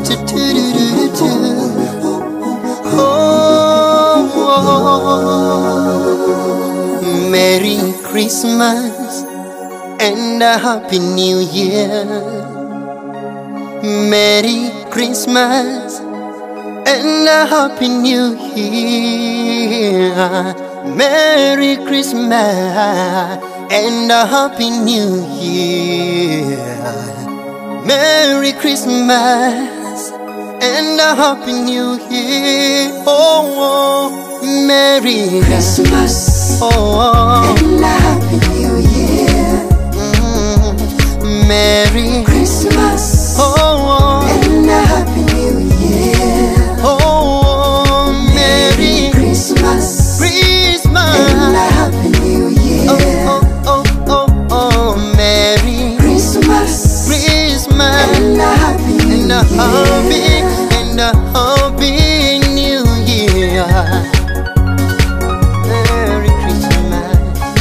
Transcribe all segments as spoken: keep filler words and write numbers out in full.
Oh, Merry Christmas and a Happy New Year. Merry Christmas and a Happy New Year. Merry Christmas and a Happy New Year. Merry Christmas and a Happy New Year. Oh, oh Merry Christmas oh, oh. and a Happy New Year. Mm, Merry Christmas oh, oh. and a Happy New Year. Oh, oh Merry Christmas Christmas and a Happy New Year. Oh, oh, oh, oh, oh Merry Christmas Christmas and a Happy New and a happy and a happy New Year. Merry Christmas.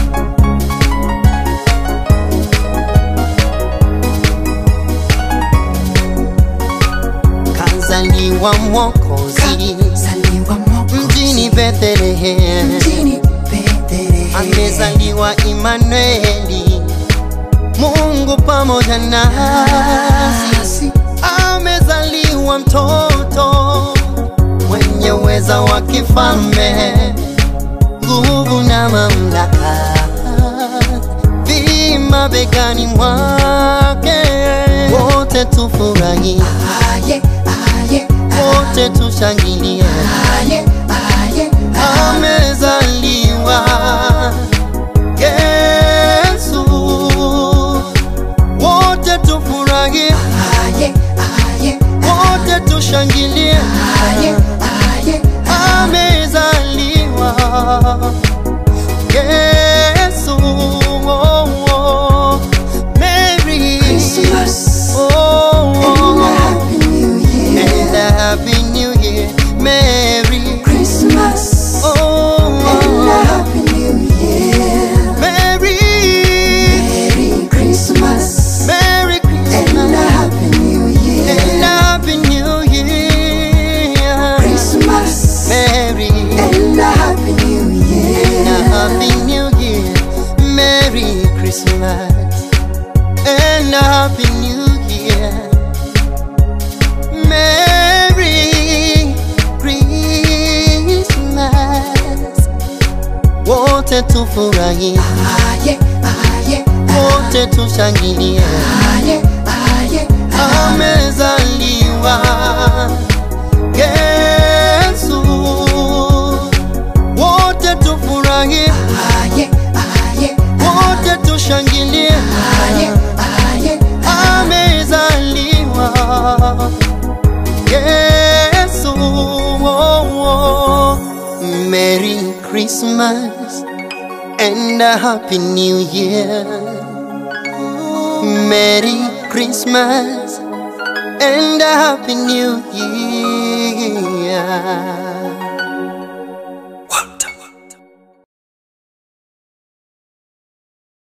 Kazaliwa Mwokozi Kazaliwa Mwokozi mjini Bethlehem, mjini Bethlehem. amezaliwa Imanueli, Mungu pamoja nasi. Amezaliwa mtoto mwenye uweza wa kifalme, nguvu na mamlaka vima begani mwake. Wote tufurahi, Aye, aye, wote tushangilie, aye, aye, amezaliwa Yesu. Wote tufurahi, aye, aye, wote tushangilie, aye, aye, amezaliwa Yesu. Oh, oh. Merry Christmas oh, oh. and a Happy New Year. And a Happy New Year. Merry Christmas oh, and a oh. Happy New Year. Merry Merry Christmas Merry and Christmas a Happy New Year. and a Happy New Year. Christmas Merry and a Happy New and a Year. Happy New Year. Merry Christmas and a Happy New Year. Merry Christmas. Wote tufurahi, Aye, aye, wote tushangilie, aye, aye, amezaliwa Yesu. Wote tufurahi, aye, aye, wote tushangilie, aye, aye, amezaliwa Yesu. Oh, oh. Merry Christmas and a Happy New Year. Merry Christmas and a Happy New Year.